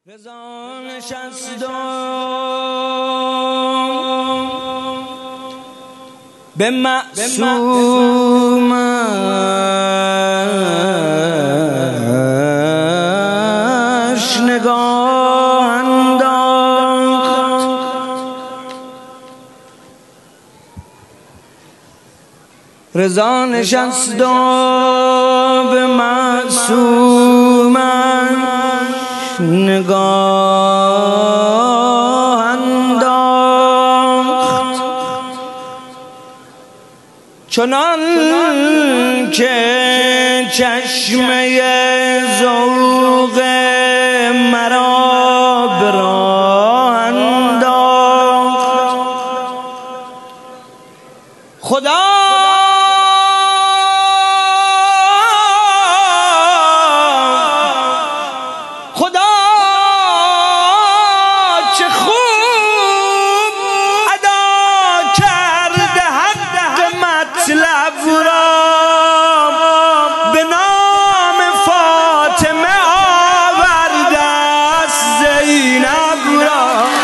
رضا نشست به معصومش نگاه انداخت. رضا نشست به معصومش نگاه انداخت، چنان که چشمه ذوق مرا به راه انداخت. خدا چه خوب ادا کرده حق مطلب را، به نام فاطمه آورده است زینب را.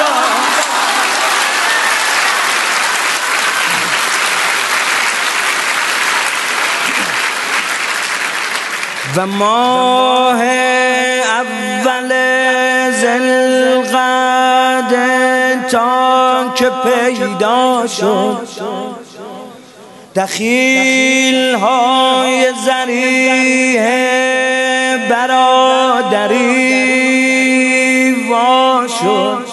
و ماه اول ذوالقعده تا که پیدا شد، دخیل های ذریح برادری وا شد.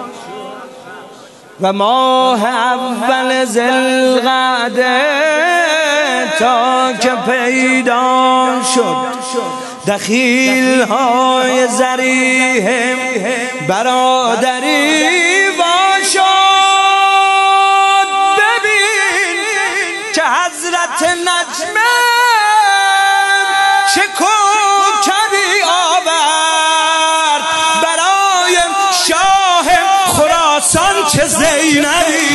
و ماه اول ذوالقعده تا که پیدا شد، دخیل های ذریح برادری وا شد. ببین که حضرت نجمه چه کوکبی آورد برای شاه خراسان، چه زینبی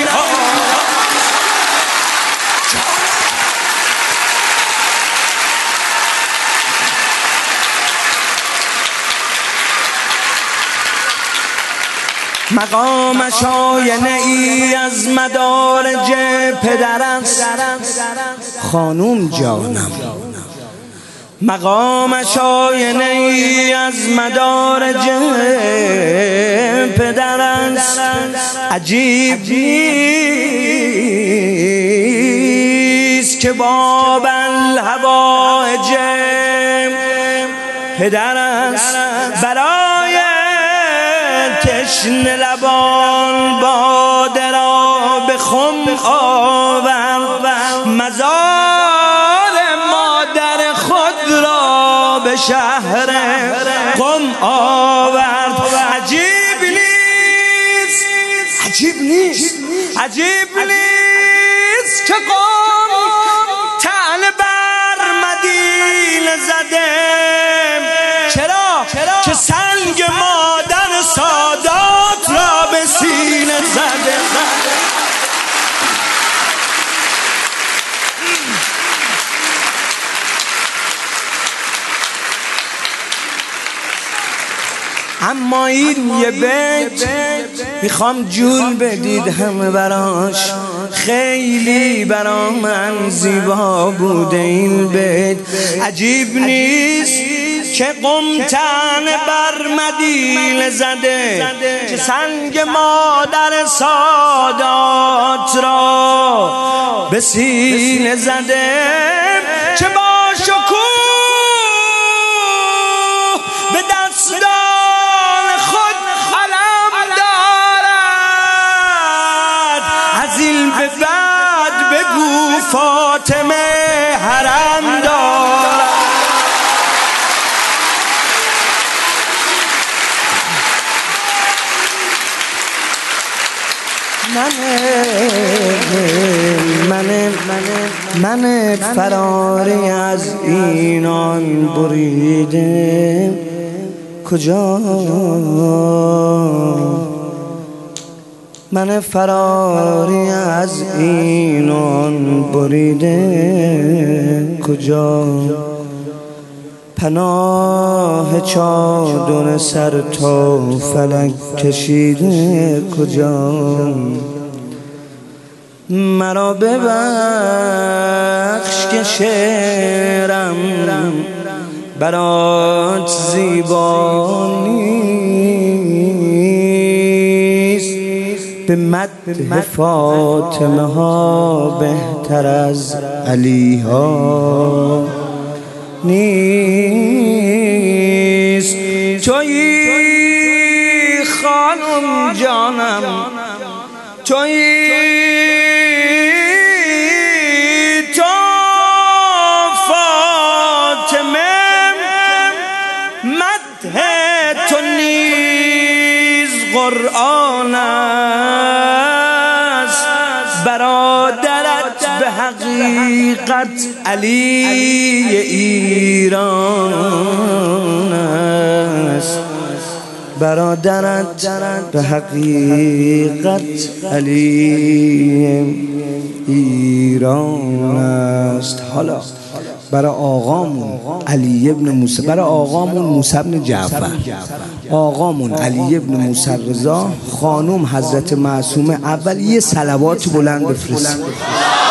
مقامش آینه ای از مدارج پدر است خانوم جانم. مقامش آینه ای از مدارج پدر است، عجیب نیست که باب الحوائج پدر است. برای تشنه لبان باده را به خم آورد، مزار مادر خود را به شهر قم آورد. عجیب نیست، عجیب نیست، عجیب نیست که قم طعنه بر مدینه زده. چرا؟ که سنگ مادر سادات را به سینه زده. اما این یه بیت میخوام جون بدید همه براش، خیلی برا من زیبا بوده این بیت. عجیب نیست که قم طعنه بر مدینه زده، که سنگ مادر سادات را به سینه زده. چه با شکوه به دستان خود علم دارد، از این به بعد بگو فاطمه حرم دارد. من فراری از اینان بریده کجا، من فراری از اینان بریده کجا. پناه چادر سر تا فلک کشیده کجا مرا ببخش که شعرم برات زیبا نیست به مدح فاطمه ها بهتر از علی ها نیست تویی خانم جانم تویی تو فاطمه مدح تو نیز قرآن است برادرت به حقیقت علی ایران است برادرت به حقیقت علی ایران است. حالا برای آقامون علی ابن موسی، برای آقامون موسی ابن جعفر، آقامون علی ابن موسی رضا، خانم حضرت معصومه، اول یه صلوات بلند بفرست.